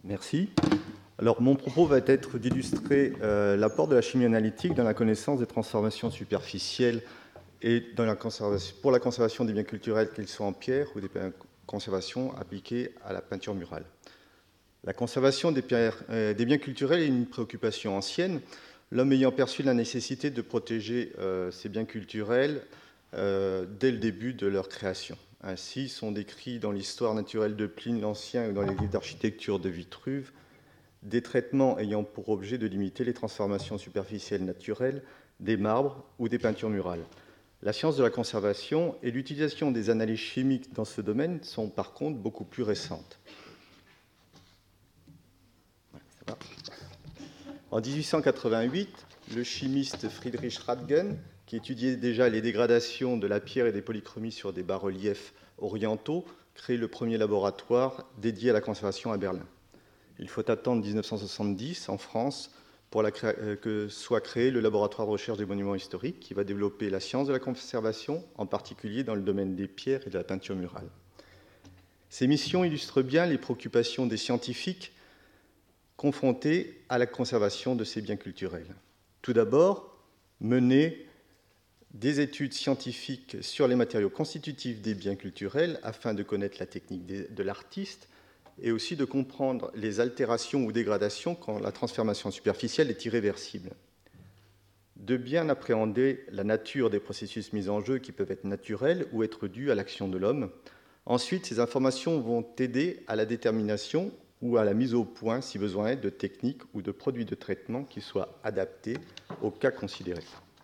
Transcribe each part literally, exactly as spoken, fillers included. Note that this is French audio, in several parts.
Merci. Alors, mon propos va être d'illustrer euh, l'apport de la chimie analytique dans la connaissance des transformations superficielles et dans la conservation, pour la conservation des biens culturels, qu'ils soient en pierre ou des conservations appliquées à la peinture murale. La conservation des, pierres, euh, des biens culturels est une préoccupation ancienne, l'homme ayant perçu la nécessité de protéger euh, ces biens culturels euh, dès le début de leur création. Ainsi sont décrits dans l'histoire naturelle de Pline l'Ancien ou dans les livres d'architecture de Vitruve des traitements ayant pour objet de limiter les transformations superficielles naturelles des marbres ou des peintures murales. La science de la conservation et l'utilisation des analyses chimiques dans ce domaine sont par contre beaucoup plus récentes. En dix-huit cent quatre-vingt-huit, le chimiste Friedrich Radgen, qui étudiait déjà les dégradations de la pierre et des polychromies sur des bas-reliefs orientaux, crée le premier laboratoire dédié à la conservation à Berlin. Il faut attendre mille neuf cent soixante-dix, en France, pour la cré... que soit créé le laboratoire de recherche des monuments historiques, qui va développer la science de la conservation, en particulier dans le domaine des pierres et de la peinture murale. Ces missions illustrent bien les préoccupations des scientifiques confrontés à la conservation de ces biens culturels. Tout d'abord, mener des études scientifiques sur les matériaux constitutifs des biens culturels afin de connaître la technique de l'artiste et aussi de comprendre les altérations ou dégradations quand la transformation superficielle est irréversible. De bien appréhender la nature des processus mis en jeu qui peuvent être naturels ou être dus à l'action de l'homme. Ensuite, ces informations vont aider à la détermination ou à la mise au point, si besoin est, de techniques ou de produits de traitement qui soient adaptés au cas considéré.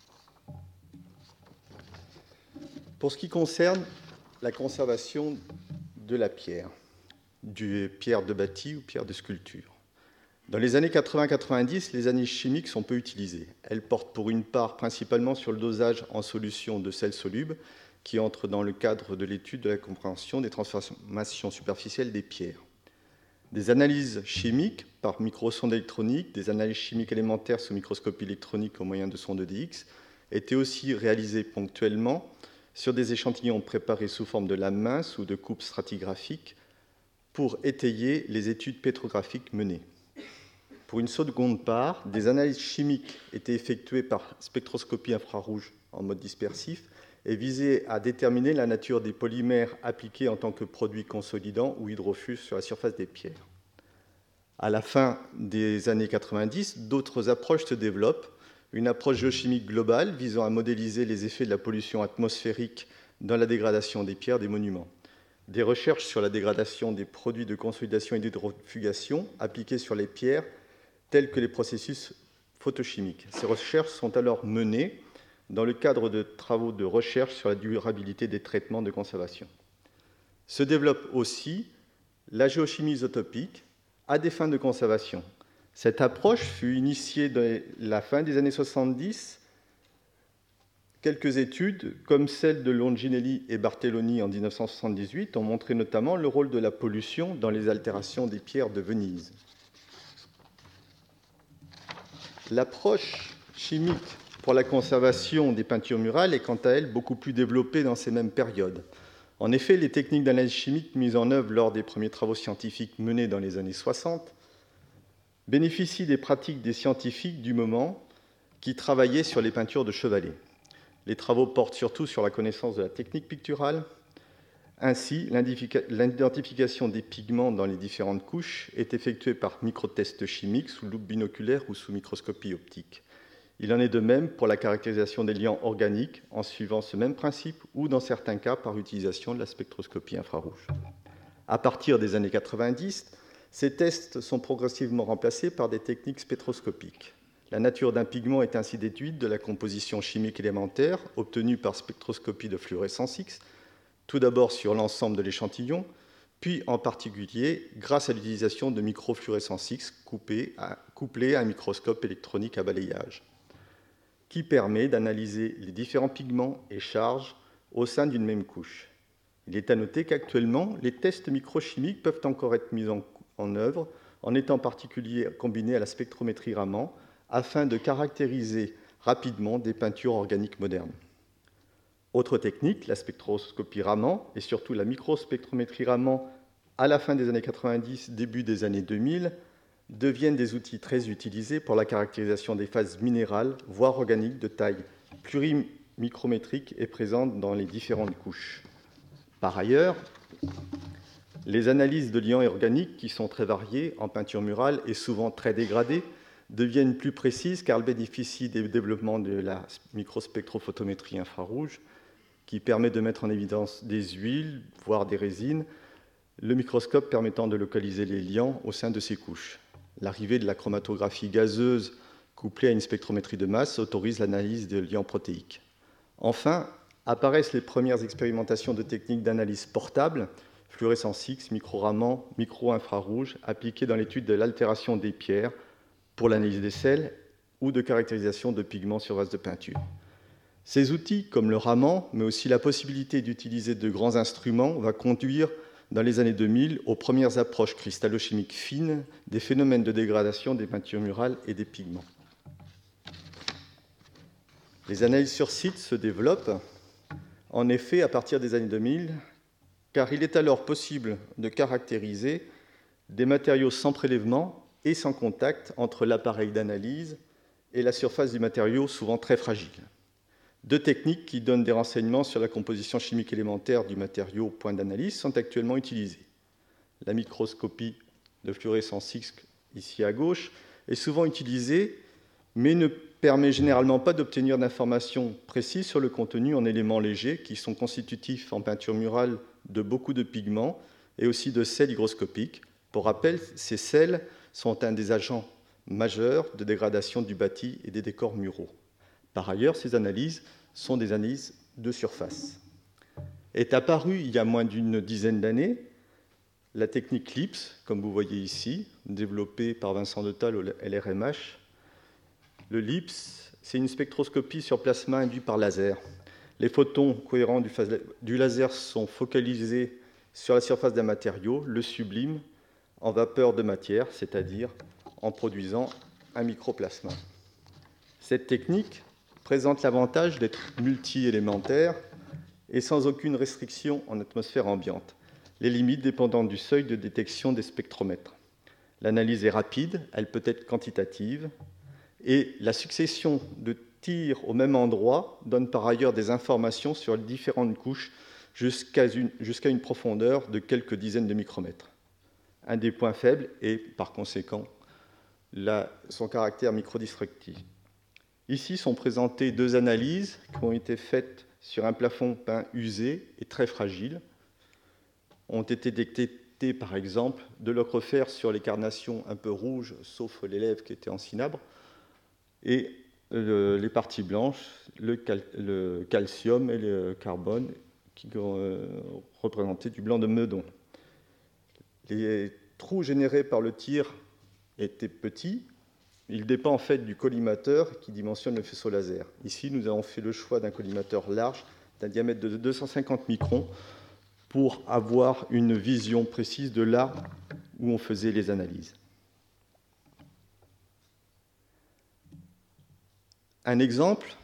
Pour ce qui concerne la conservation de la pierre, du pierre de bâti ou pierre de sculpture, dans les années quatre-vingts quatre-vingt-dix, les analyses chimiques sont peu utilisées. Elles portent pour une part principalement sur le dosage en solution de sel soluble qui entre dans le cadre de l'étude de la compréhension des transformations superficielles des pierres. Des analyses chimiques par microsonde électronique, des analyses chimiques élémentaires sous microscopie électronique au moyen de sondes E D X étaient aussi réalisées ponctuellement sur des échantillons préparés sous forme de lames minces ou de coupes stratigraphiques pour étayer les études pétrographiques menées. Pour une seconde part, des analyses chimiques étaient effectuées par spectroscopie infrarouge en mode dispersif et visaient à déterminer la nature des polymères appliqués en tant que produits consolidants ou hydrofusent sur la surface des pierres. À la fin des années quatre-vingt-dix, d'autres approches se développent. Une approche géochimique globale visant à modéliser les effets de la pollution atmosphérique dans la dégradation des pierres des monuments. Des recherches sur la dégradation des produits de consolidation et d'hydrofugation appliqués sur les pierres, tels que les processus photochimiques. Ces recherches sont alors menées dans le cadre de travaux de recherche sur la durabilité des traitements de conservation. Se développe aussi la géochimie isotopique à des fins de conservation. Cette approche fut initiée dès la fin des années soixante-dix. Quelques études, comme celle de Longinelli et Bartelloni en mille neuf cent soixante-dix-huit, ont montré notamment le rôle de la pollution dans les altérations des pierres de Venise. L'approche chimique pour la conservation des peintures murales est quant à elle beaucoup plus développée dans ces mêmes périodes. En effet, les techniques d'analyse chimique mises en œuvre lors des premiers travaux scientifiques menés dans les années soixante bénéficient des pratiques des scientifiques du moment qui travaillaient sur les peintures de chevalet. Les travaux portent surtout sur la connaissance de la technique picturale. Ainsi, l'identification des pigments dans les différentes couches est effectuée par microtests chimiques sous loupe binoculaire ou sous microscopie optique. Il en est de même pour la caractérisation des liants organiques en suivant ce même principe ou, dans certains cas, par utilisation de la spectroscopie infrarouge. À partir des années quatre-vingt-dix, ces tests sont progressivement remplacés par des techniques spectroscopiques. La nature d'un pigment est ainsi déduite de la composition chimique élémentaire obtenue par spectroscopie de fluorescence X, tout d'abord sur l'ensemble de l'échantillon, puis en particulier grâce à l'utilisation de microfluorescence X couplée à un microscope électronique à balayage, qui permet d'analyser les différents pigments et charges au sein d'une même couche. Il est à noter qu'actuellement, les tests microchimiques peuvent encore être mis en, en œuvre, en étant en particulier combinés à la spectrométrie Raman, afin de caractériser rapidement des peintures organiques modernes. Autre technique, la spectroscopie Raman et surtout la microspectrométrie Raman à la fin des années quatre-vingt-dix, début des années deux mille, deviennent des outils très utilisés pour la caractérisation des phases minérales, voire organiques, de taille plurimicrométrique et présentes dans les différentes couches. Par ailleurs, les analyses de liants organiques, qui sont très variées en peinture murale et souvent très dégradées, deviennent plus précises car elles bénéficient des développements de la microspectrophotométrie infrarouge, qui permet de mettre en évidence des huiles, voire des résines, le microscope permettant de localiser les liants au sein de ces couches. L'arrivée de la chromatographie gazeuse couplée à une spectrométrie de masse autorise l'analyse de liants protéiques. Enfin, apparaissent les premières expérimentations de techniques d'analyse portable, fluorescence X, micro-raman, micro-infrarouge, appliquées dans l'étude de l'altération des pierres pour l'analyse des sels ou de caractérisation de pigments sur vase de peinture. Ces outils, comme le raman, mais aussi la possibilité d'utiliser de grands instruments, va conduire dans les années deux mille aux premières approches cristallochimiques fines des phénomènes de dégradation des peintures murales et des pigments. Les analyses sur site se développent, en effet, à partir des années deux mille, car il est alors possible de caractériser des matériaux sans prélèvement et sans contact entre l'appareil d'analyse et la surface du matériau, souvent très fragile. Deux techniques qui donnent des renseignements sur la composition chimique élémentaire du matériau point d'analyse sont actuellement utilisées. La microscopie de fluorescence X, ici à gauche, est souvent utilisée, mais ne permet généralement pas d'obtenir d'informations précises sur le contenu en éléments légers qui sont constitutifs en peinture murale de beaucoup de pigments et aussi de sels hygroscopiques. Pour rappel, ces sels sont un des agents majeurs de dégradation du bâti et des décors muraux. Par ailleurs, ces analyses sont des analyses de surface. Est apparue il y a moins d'une dizaine d'années la technique L I P S, comme vous voyez ici, développée par Vincent de Tal au L R M H. Le L I P S, c'est une spectroscopie sur plasma induite par laser. Les photons cohérents du laser sont focalisés sur la surface d'un matériau, le sublime en vapeur de matière, c'est-à-dire en produisant un microplasma. Cette technique présente l'avantage d'être multi-élémentaire et sans aucune restriction en atmosphère ambiante, les limites dépendant du seuil de détection des spectromètres. L'analyse est rapide, elle peut être quantitative, et la succession de tirs au même endroit donne par ailleurs des informations sur les différentes couches jusqu'à une, jusqu'à une profondeur de quelques dizaines de micromètres. Un des points faibles est, par conséquent, la, son caractère microdestructif. Ici sont présentées deux analyses qui ont été faites sur un plafond peint usé et très fragile. Ont été détectées, par exemple, de l'ocre fer sur les carnations un peu rouges, sauf les lèvres qui étaient en cinabre, et le, les parties blanches, le, cal, le calcium et le carbone, qui euh, représentaient du blanc de Meudon. Les trous générés par le tir étaient petits. Il dépend en fait du collimateur qui dimensionne le faisceau laser. Ici, nous avons fait le choix d'un collimateur large, d'un diamètre de deux cent cinquante microns, pour avoir une vision précise de là où on faisait les analyses. Un exemple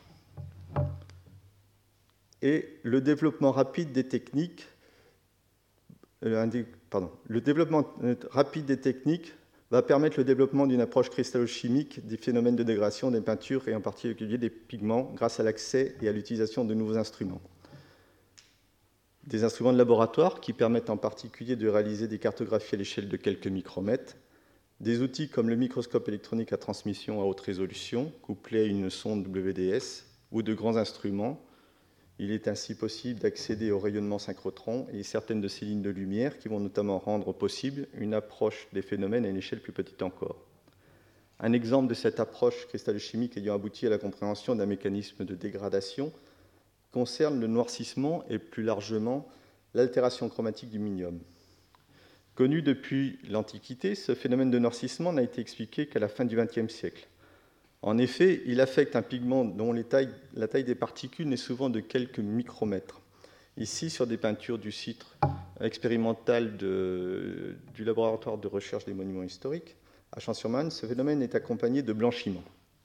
est le développement rapide des techniques. Euh, pardon, le développement rapide des techniques va permettre le développement d'une approche cristallochimique des phénomènes de dégradation des peintures et en particulier des pigments grâce à l'accès et à l'utilisation de nouveaux instruments. Des instruments de laboratoire qui permettent en particulier de réaliser des cartographies à l'échelle de quelques micromètres, des outils comme le microscope électronique à transmission à haute résolution, couplé à une sonde W D S, ou de grands instruments. Il est ainsi possible d'accéder au rayonnement synchrotron et certaines de ces lignes de lumière qui vont notamment rendre possible une approche des phénomènes à une échelle plus petite encore. Un exemple de cette approche cristallochimique ayant abouti à la compréhension d'un mécanisme de dégradation concerne le noircissement et plus largement l'altération chromatique du minium. Connu depuis l'Antiquité, ce phénomène de noircissement n'a été expliqué qu'à la fin du vingtième siècle. En effet, il affecte un pigment dont les tailles, la taille des particules n'est souvent de quelques micromètres. Ici, sur des peintures du site expérimental de, du laboratoire de recherche des monuments historiques, à Champs-sur-Marne, ce phénomène est accompagné de blanchiment.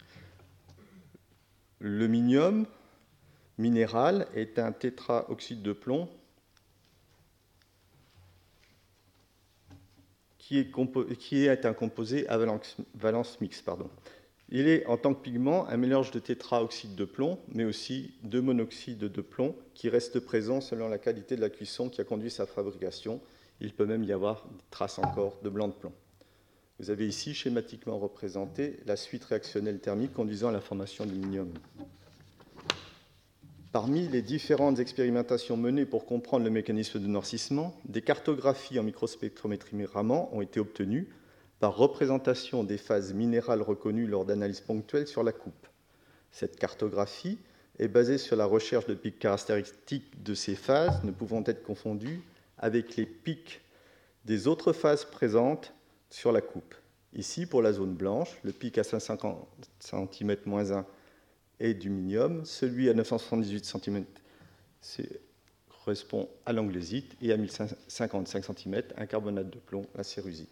Le minium minéral est un tétraoxyde de plomb qui est, compo qui est un composé à valence, valence mixte. Pardon. Il est, en tant que pigment, un mélange de tétraoxyde de plomb, mais aussi de monoxyde de plomb, qui reste présent selon la qualité de la cuisson qui a conduit sa fabrication. Il peut même y avoir des traces encore de blanc de plomb. Vous avez ici schématiquement représenté la suite réactionnelle thermique conduisant à la formation du minium. Parmi les différentes expérimentations menées pour comprendre le mécanisme de noircissement, des cartographies en microspectrométrie Raman ont été obtenues par représentation des phases minérales reconnues lors d'analyses ponctuelles sur la coupe. Cette cartographie est basée sur la recherche de pics caractéristiques de ces phases ne pouvant être confondues avec les pics des autres phases présentes sur la coupe. Ici, pour la zone blanche, le pic à cinq cent cinquante centimètres moins un est du minium, celui à neuf cent soixante-dix-huit centimètres correspond à l'anglésite et à mille cinquante-cinq centimètres, un carbonate de plomb, la cérusite.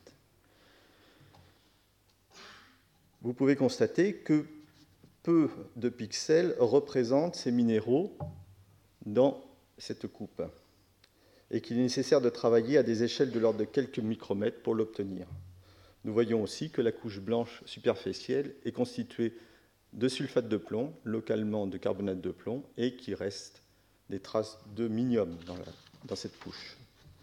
Vous pouvez constater que peu de pixels représentent ces minéraux dans cette coupe et qu'il est nécessaire de travailler à des échelles de l'ordre de quelques micromètres pour l'obtenir. Nous voyons aussi que la couche blanche superficielle est constituée de sulfate de plomb, localement de carbonate de plomb, et qu'il reste des traces de minium dans, la, dans cette couche.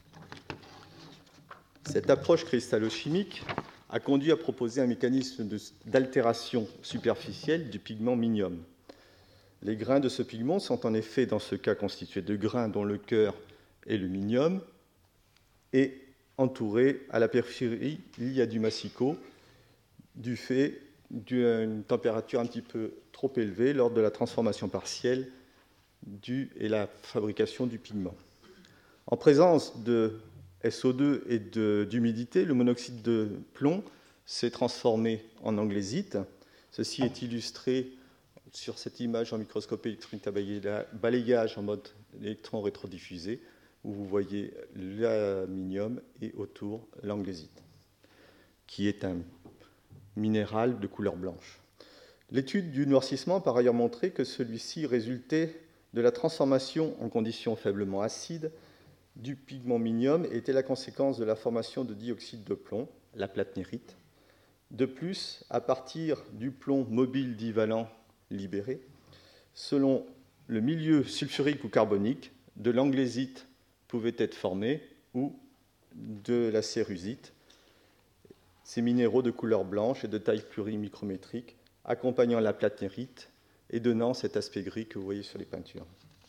Cette approche cristallochimique a conduit à proposer un mécanisme d'altération superficielle du pigment minium. Les grains de ce pigment sont en effet, dans ce cas, constitués de grains dont le cœur est le minium et entourés à la périphérie, il y a du massicot, du fait d'une température un petit peu trop élevée lors de la transformation partielle du, et la fabrication du pigment. En présence de S O deux et d'humidité, le monoxyde de plomb s'est transformé en anglésite. Ceci est illustré sur cette image en microscopie électronique à balayage en mode électron rétrodiffusé, où vous voyez l'aluminium et autour l'anglésite, qui est un minéral de couleur blanche. L'étude du noircissement a par ailleurs montré que celui-ci résultait de la transformation en conditions faiblement acides du pigment minium et était la conséquence de la formation de dioxyde de plomb, la platnérite. De plus, à partir du plomb mobile divalent libéré, selon le milieu sulfurique ou carbonique, de l'anglésite pouvait être formé ou de la cérusite, ces minéraux de couleur blanche et de taille plurimicrométrique, accompagnant la platnérite et donnant cet aspect gris que vous voyez sur les peintures.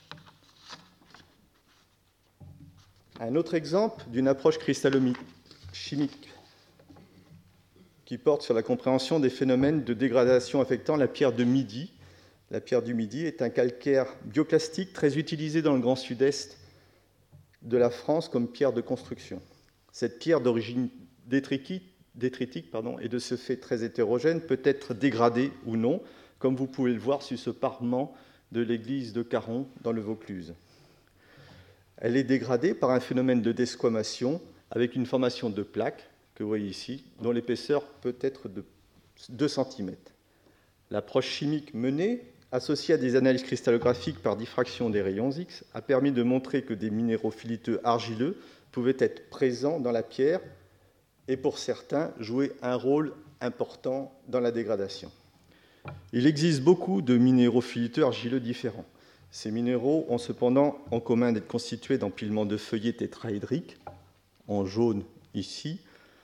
Un autre exemple d'une approche cristallochimique qui porte sur la compréhension des phénomènes de dégradation affectant la pierre de Midi. La pierre du Midi est un calcaire bioclastique très utilisé dans le Grand Sud-Est de la France comme pierre de construction. Cette pierre d'origine détritique, détritique pardon, et de ce fait très hétérogène peut être dégradée ou non, comme vous pouvez le voir sur ce parement de l'église de Caron dans le Vaucluse. Elle est dégradée par un phénomène de desquamation avec une formation de plaques, que vous voyez ici, dont l'épaisseur peut être de deux centimètres. L'approche chimique menée, associée à des analyses cristallographiques par diffraction des rayons X, a permis de montrer que des minéraux filiteux argileux pouvaient être présents dans la pierre et, pour certains, jouer un rôle important dans la dégradation. Il existe beaucoup de minéraux filiteux argileux différents. Ces minéraux ont cependant en commun d'être constitués d'empilements de feuillets tétraédriques, en jaune ici,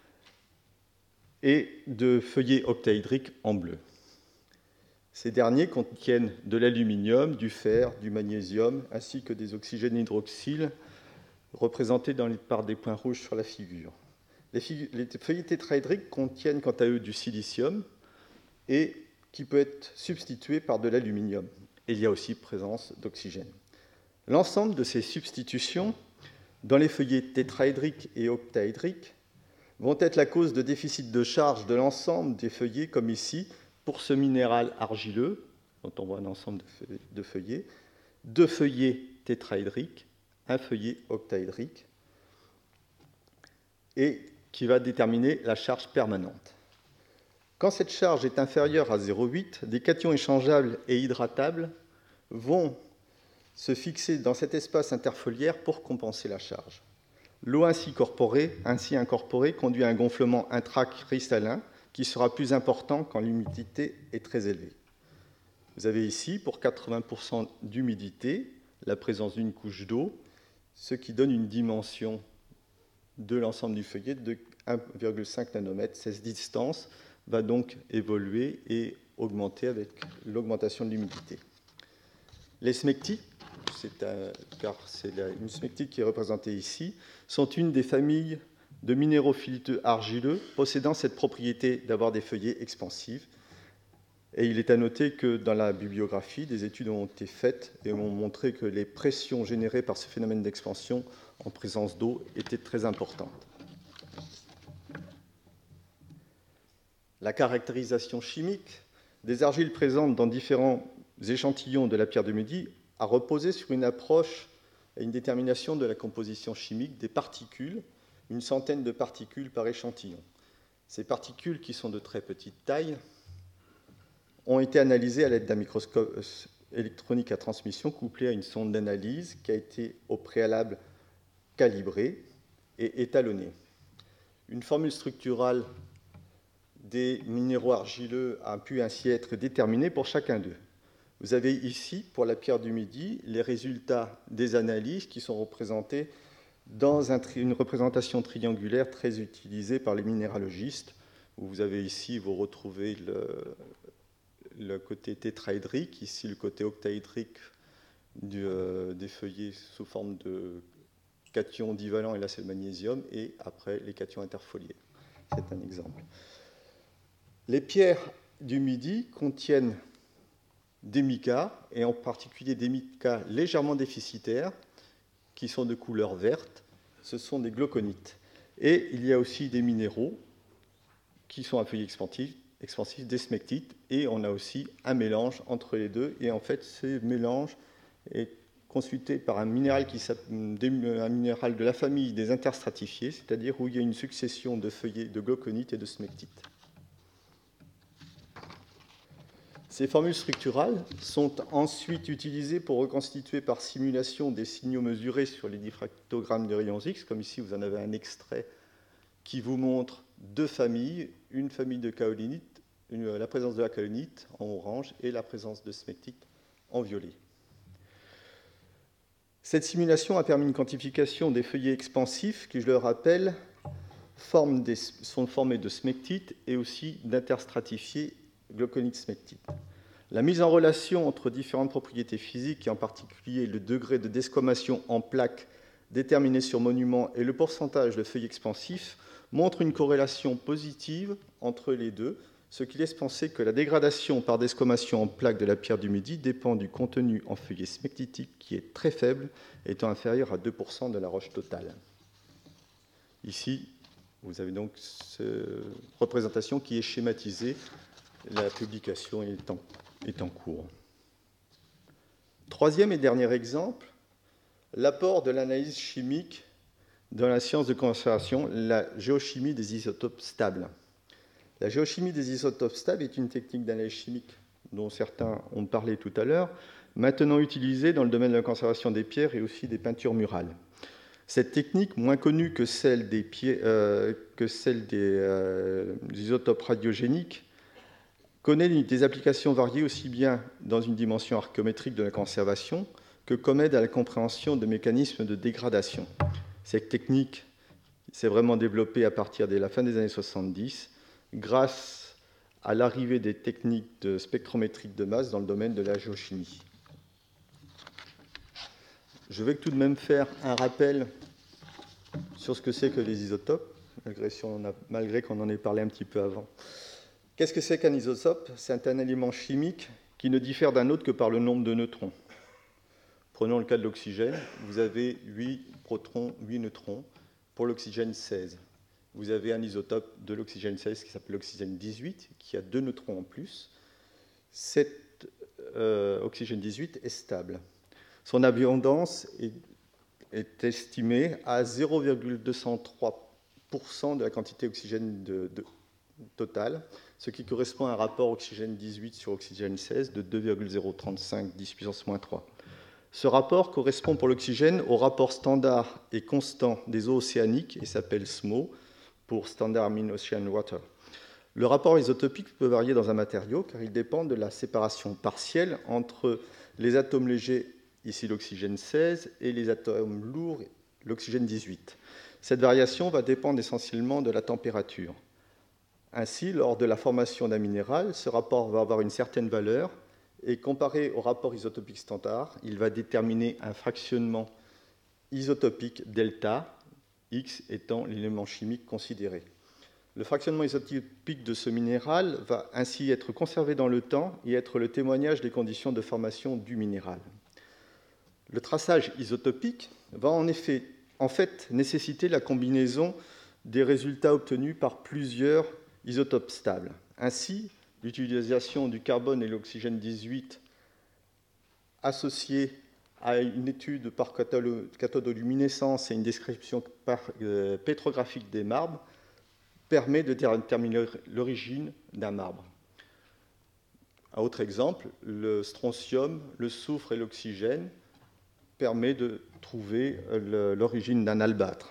et de feuillets octaédriques en bleu. Ces derniers contiennent de l'aluminium, du fer, du magnésium, ainsi que des oxygènes hydroxyles représentés dans les, par des points rouges sur la figure. Les, fig- les feuillets tétraédriques contiennent quant à eux du silicium et qui peut être substitué par de l'aluminium. Et il y a aussi présence d'oxygène. L'ensemble de ces substitutions dans les feuillets tétraédriques et octaédriques vont être la cause de déficit de charge de l'ensemble des feuillets, comme ici, pour ce minéral argileux, dont on voit un ensemble de feuillets, deux feuillets tétraédriques, un feuillet octaédrique, et qui va déterminer la charge permanente. Quand cette charge est inférieure à zéro virgule huit, des cations échangeables et hydratables vont se fixer dans cet espace interfoliaire pour compenser la charge. L'eau ainsi incorporée, ainsi incorporée conduit à un gonflement intracristallin qui sera plus important quand l'humidité est très élevée. Vous avez ici, pour quatre-vingts pour cent d'humidité, la présence d'une couche d'eau, ce qui donne une dimension de l'ensemble du feuillet de un virgule cinq nanomètres. Cette distance va donc évoluer et augmenter avec l'augmentation de l'humidité. Les smectites, c'est un, car c'est la, une smectite qui est représentée ici, sont une des familles de minéraux fileteux argileux possédant cette propriété d'avoir des feuillets expansifs. Et il est à noter que dans la bibliographie, des études ont été faites et ont montré que les pressions générées par ce phénomène d'expansion en présence d'eau étaient très importantes. La caractérisation chimique des argiles présentes dans différents échantillons de la pierre de Midi a reposé sur une approche et une détermination de la composition chimique des particules, une centaine de particules par échantillon. Ces particules, qui sont de très petite taille, ont été analysées à l'aide d'un microscope électronique à transmission couplé à une sonde d'analyse qui a été au préalable calibrée et étalonnée. Une formule structurale des minéraux argileux a pu ainsi être déterminée pour chacun d'eux. Vous avez ici, pour la pierre du Midi, les résultats des analyses qui sont représentés dans un tri- une représentation triangulaire très utilisée par les minéralogistes, où vous avez ici, vous retrouvez le, le côté tétraédrique, ici le côté octaédrique du, euh, des feuillets sous forme de cations divalents, et là c'est le magnésium, et après les cations interfoliés. C'est un exemple. Les pierres du Midi contiennent des micas, et en particulier des micas légèrement déficitaires, qui sont de couleur verte. Ce sont des glauconites. Et il y a aussi des minéraux qui sont à feuilles expansifs, expansifs, des smectites, et on a aussi un mélange entre les deux. Et en fait, ce mélange est constitué par un minéral, qui un minéral de la famille des interstratifiés, c'est-à-dire où il y a une succession de feuillets de glauconites et de smectites. Ces formules structurales sont ensuite utilisées pour reconstituer par simulation des signaux mesurés sur les diffractogrammes de rayons X, comme ici vous en avez un extrait qui vous montre deux familles, une famille de kaolinites, une, la présence de la kaolinite en orange et la présence de smectite en violet. Cette simulation a permis une quantification des feuillets expansifs qui, je le rappelle, forment des, sont formés de smectite et aussi d'interstratifiés glauconites smectite. La mise en relation entre différentes propriétés physiques, et en particulier le degré de desquamation en plaques déterminé sur monument et le pourcentage de feuilles expansifs, montre une corrélation positive entre les deux, ce qui laisse penser que la dégradation par desquamation en plaques de la pierre du Midi dépend du contenu en feuillets smectitiques qui est très faible, étant inférieur à deux pour cent de la roche totale. Ici, vous avez donc cette représentation qui est schématisée. La publication est en, est en cours. Troisième et dernier exemple, l'apport de l'analyse chimique dans la science de conservation, la géochimie des isotopes stables. La géochimie des isotopes stables est une technique d'analyse chimique dont certains ont parlé tout à l'heure, maintenant utilisée dans le domaine de la conservation des pierres et aussi des peintures murales. Cette technique, moins connue que celle des, pierres, euh, que celle des euh, isotopes radiogéniques, connaît des applications variées aussi bien dans une dimension archéométrique de la conservation que comme aide à la compréhension de mécanismes de dégradation. Cette technique s'est vraiment développée à partir de la fin des années soixante-dix grâce à l'arrivée des techniques de spectrométrie de masse dans le domaine de la géochimie. Je vais tout de même faire un rappel sur ce que c'est que les isotopes, malgré, si on a, malgré qu'on en ait parlé un petit peu avant. Qu'est-ce que c'est qu'un isotope? C'est un élément chimique qui ne diffère d'un autre que par le nombre de neutrons. Prenons le cas de l'oxygène. Vous avez huit protons, huit neutrons. Pour l'oxygène, seize. Vous avez un isotope de l'oxygène seize qui s'appelle l'oxygène dix-huit, qui a deux neutrons en plus. Cet euh, oxygène dix-huit est stable. Son abondance est, est estimée à zéro virgule deux cent trois pour cent de la quantité d'oxygène de, de, totale, ce qui correspond à un rapport oxygène dix-huit sur oxygène seize de deux virgule zéro trente-cinq dix puissance moins trois. Ce rapport correspond pour l'oxygène au rapport standard et constant des eaux océaniques et s'appelle S M O pour Standard Mean Ocean Water. Le rapport isotopique peut varier dans un matériau car il dépend de la séparation partielle entre les atomes légers, ici l'oxygène seize, et les atomes lourds, l'oxygène dix-huit. Cette variation va dépendre essentiellement de la température. Ainsi, lors de la formation d'un minéral, ce rapport va avoir une certaine valeur et comparé au rapport isotopique standard, il va déterminer un fractionnement isotopique delta, X étant l'élément chimique considéré. Le fractionnement isotopique de ce minéral va ainsi être conservé dans le temps et être le témoignage des conditions de formation du minéral. Le traçage isotopique va en effet, en fait, nécessiter la combinaison des résultats obtenus par plusieurs isotopes stables. Ainsi, l'utilisation du carbone et l'oxygène dix-huit associés à une étude par cathodoluminescence et une description par, euh, pétrographique des marbres permet de déterminer l'origine d'un marbre. Un autre exemple, le strontium, le soufre et l'oxygène permet de trouver l'origine d'un albâtre.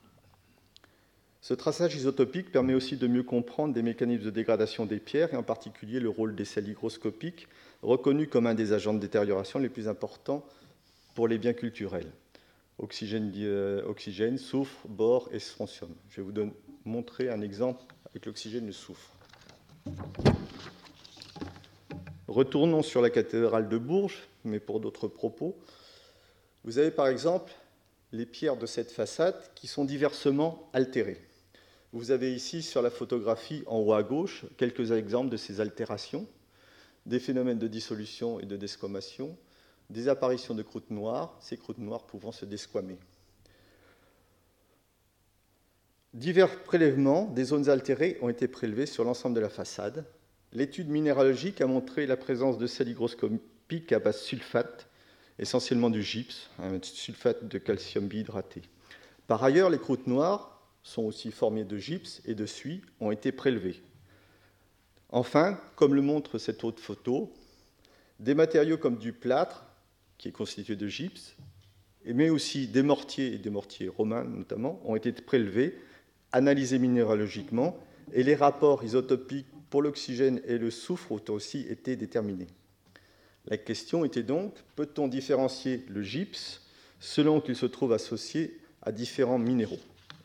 Ce traçage isotopique permet aussi de mieux comprendre des mécanismes de dégradation des pierres et en particulier le rôle des sels hygroscopiques, reconnus comme un des agents de détérioration les plus importants pour les biens culturels. Oxygène, euh, oxygène soufre, bore et strontium. Je vais vous donner, montrer un exemple avec l'oxygène et le soufre. Retournons sur la cathédrale de Bourges, mais pour d'autres propos. Vous avez par exemple les pierres de cette façade qui sont diversement altérées. Vous avez ici sur la photographie en haut à gauche quelques exemples de ces altérations, des phénomènes de dissolution et de desquamation, des apparitions de croûtes noires, ces croûtes noires pouvant se desquamer. Divers prélèvements des zones altérées ont été prélevés sur l'ensemble de la façade. L'étude minéralogique a montré la présence de sels hygroscopiques à base sulfate, essentiellement du gypse, un sulfate de calcium bihydraté. Par ailleurs, les croûtes noires sont aussi formées de gypse et de suie, ont été prélevées. Enfin, comme le montre cette autre photo, des matériaux comme du plâtre, qui est constitué de gypse, mais aussi des mortiers, et des mortiers romains notamment, ont été prélevés, analysés minéralogiquement, et les rapports isotopiques pour l'oxygène et le soufre ont aussi été déterminés. La question était donc, peut-on différencier le gypse selon qu'il se trouve associé à différents minéraux ?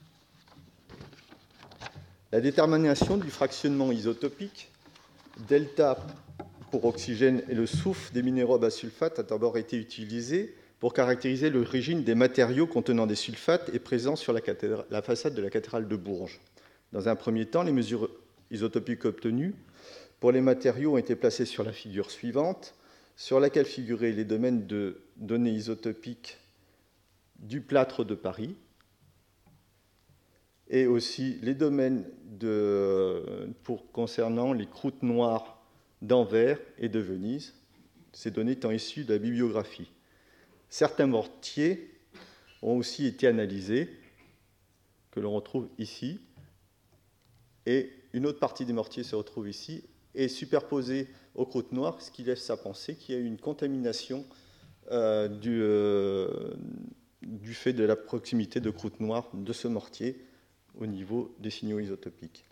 La détermination du fractionnement isotopique, delta pour oxygène et le soufre des minéraux à base sulfate, a d'abord été utilisée pour caractériser l'origine des matériaux contenant des sulfates et présents sur la, la façade de la cathédrale de Bourges. Dans un premier temps, les mesures isotopiques obtenues pour les matériaux ont été placées sur la figure suivante, sur laquelle figuraient les domaines de données isotopiques du plâtre de Paris et aussi les domaines de, pour, concernant les croûtes noires d'Anvers et de Venise, ces données étant issues de la bibliographie. Certains mortiers ont aussi été analysés, que l'on retrouve ici, et une autre partie des mortiers se retrouve ici, et superposée aux croûtes noires, ce qui laisse à penser qu'il y a eu une contamination euh, du, euh, du fait de la proximité de croûtes noires de ce mortier au niveau des signaux isotopiques.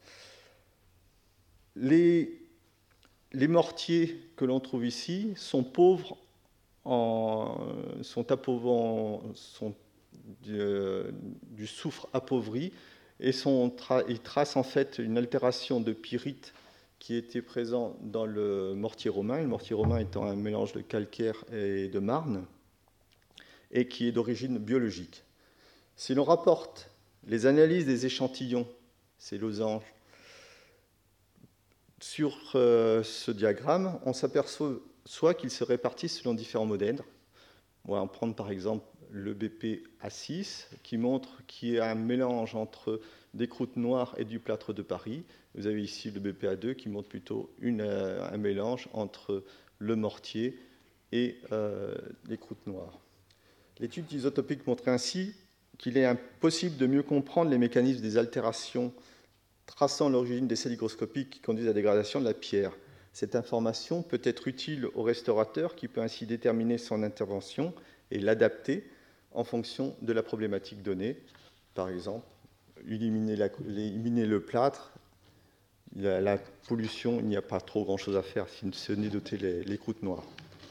Les, les mortiers que l'on trouve ici sont pauvres, en, sont, appauvant, sont du, euh, du soufre appauvri et sont tra- ils tracent en fait une altération de pyrite qui était présent dans le mortier romain, le mortier romain étant un mélange de calcaire et de marne, et qui est d'origine biologique. Si l'on rapporte les analyses des échantillons, ces losanges, sur euh, ce diagramme, on s'aperçoit soit qu'ils se répartissent selon différents modèles. On va en prendre par exemple le B P A six, qui montre qu'il y a un mélange entre des croûtes noires et du plâtre de Paris. Vous avez ici le B P A deux qui montre plutôt une, euh, un mélange entre le mortier et euh, les croûtes noires. L'étude isotopique montre ainsi qu'il est impossible de mieux comprendre les mécanismes des altérations traçant l'origine des sels hygroscopiques qui conduisent à la dégradation de la pierre. Cette information peut être utile au restaurateur qui peut ainsi déterminer son intervention et l'adapter en fonction de la problématique donnée. Par exemple, éliminer, la, éliminer le plâtre, la, la pollution, il n'y a pas trop grand-chose à faire si ce n'est d'ôter les, les croûtes noires.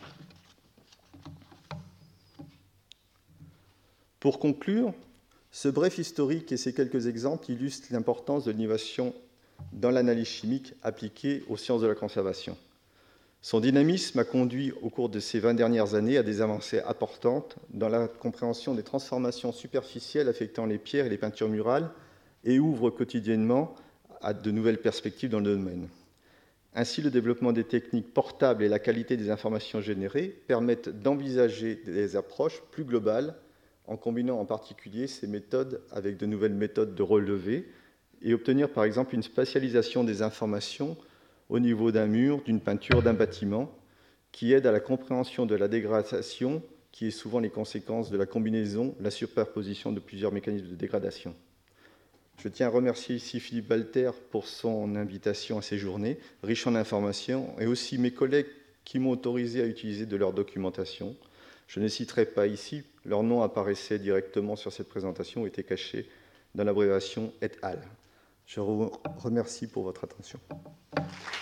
Pour conclure, ce bref historique et ces quelques exemples illustrent l'importance de l'innovation dans l'analyse chimique appliquée aux sciences de la conservation. Son dynamisme a conduit au cours de ces vingt dernières années à des avancées importantes dans la compréhension des transformations superficielles affectant les pierres et les peintures murales et ouvre quotidiennement à de nouvelles perspectives dans le domaine. Ainsi, le développement des techniques portables et la qualité des informations générées permettent d'envisager des approches plus globales en combinant en particulier ces méthodes avec de nouvelles méthodes de relevé et obtenir par exemple une spatialisation des informations au niveau d'un mur, d'une peinture, d'un bâtiment, qui aide à la compréhension de la dégradation, qui est souvent les conséquences de la combinaison, la superposition de plusieurs mécanismes de dégradation. Je tiens à remercier ici Philippe Walter pour son invitation à ces journées, riches en informations, et aussi mes collègues qui m'ont autorisé à utiliser de leur documentation. Je ne citerai pas ici, leur nom apparaissait directement sur cette présentation ou était caché dans l'abréviation et al. Je vous remercie pour votre attention.